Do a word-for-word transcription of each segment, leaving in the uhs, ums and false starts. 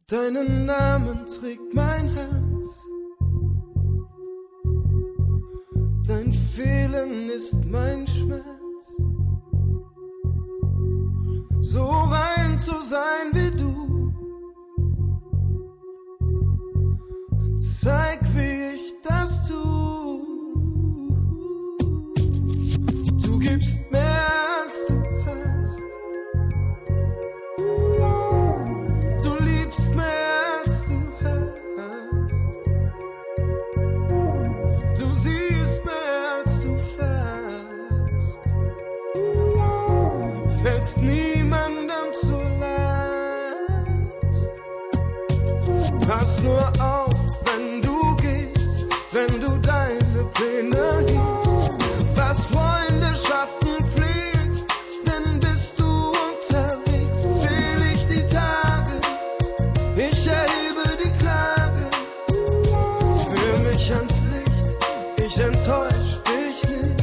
Deinen Namen trägt mein Herz. Dein Fehlen ist mein Schmerz. So rein zu sein wie du, zeig, wie ich das tu. Du gibst mehr als du hast. Du liebst mehr als du hast. Du siehst mehr als du fasst. Fällst niemandem zur Last. Pass nur auf, wenn du gehst, wenn du deine Pläne hegst, was Freundschaften pflegt, denn bist du unterwegs. Zähl ich die Tage, ich erhebe die Klage, führ mich ans Licht, ich enttäusch dich nicht.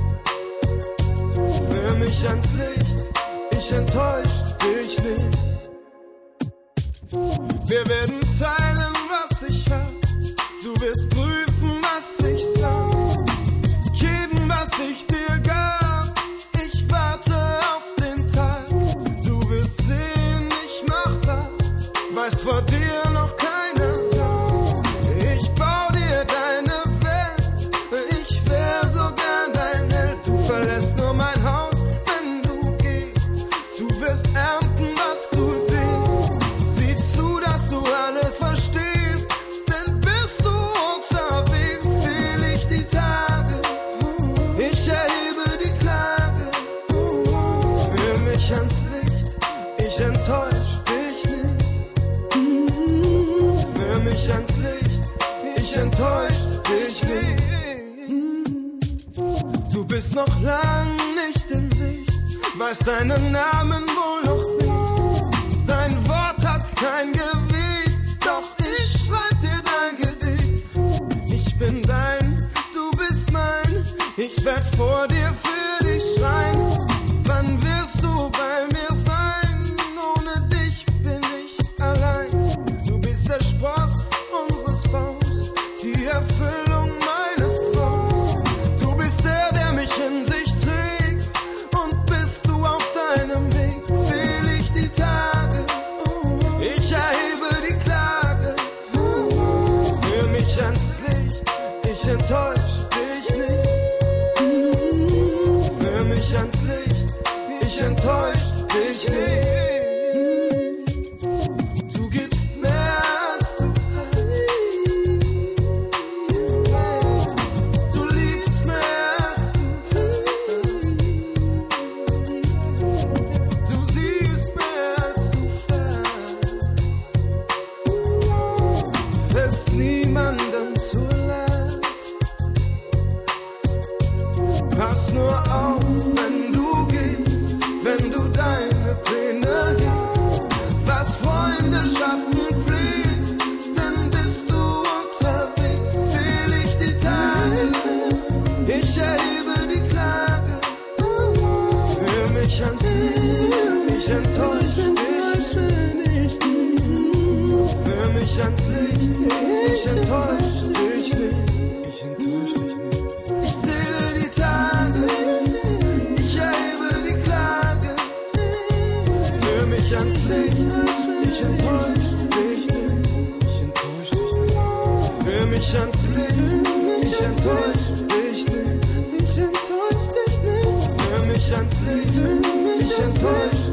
Führ mich ans Licht, ich enttäusch dich nicht. Wir werden teilen, was ich hab. Du wirst prüfen, was ich sag. Geben, was ich dir gab. Ich warte auf den Tag. Du wirst sehen, ich mach das, was vor dir noch keiner sagt. Ich bau dir deine Welt. Ich wär so gern dein Held. Du verlässt nur mein Haus, wenn du gehst. Du wirst ernten, was du siehst. Sieh zu, dass du alles verstehst, denn bist du unterwegs. Zähl ich die Tage, ich erhebe die Klage, führ mich ans Licht, ich enttäusch dich nicht. Führ mich ans Licht, ich enttäusch dich nicht. Du bist noch lang nicht in Sicht, weißt deinen Namen wohl noch nicht. Dein Wort hat kein Gewicht, doch ich schreib dir dein Gedicht. Ich bin dein, du bist mein, ich werd vor dir für dich schreien. Wann wirst du bei mir sein? Ohne dich bin ich allein. Du bist der Spross unseres Baus, die Erfüllung meines Traums. Du bist der, der mich in sich trägt, und bist du auf deinem Weg. Zähl ich die Tage, ich erhebe die Klage, führ mich ans Licht, ich enttäusch dich nicht. Führ mich ans Licht, ich enttäusch dich nicht. Du gibst mehr als du hast. Du liebst mehr als du hast. Du siehst mehr als du fasst. Fällst niemandem zur Last. Pass nur auf, wenn du gehst, wenn du deine Pläne hegst, was Freundschaften pflegt, denn bist du unterwegs. Zähl ich die Tage, ich erhebe die Klage, führ mich ans Licht, ich enttäusch dich. Führ mich ans Licht, ich enttäusch dich nicht. Ich enttäusch dich nicht. Ich zähle die Tage, ich erhebe die Klage, führ mich ans Licht, ich enttäusch dich nicht. Ich enttäusch dich nicht. Führ mich ans Licht, ich enttäusch dich nicht. Ich enttäusch dich nicht. Führ mich ans Licht, ich enttäusch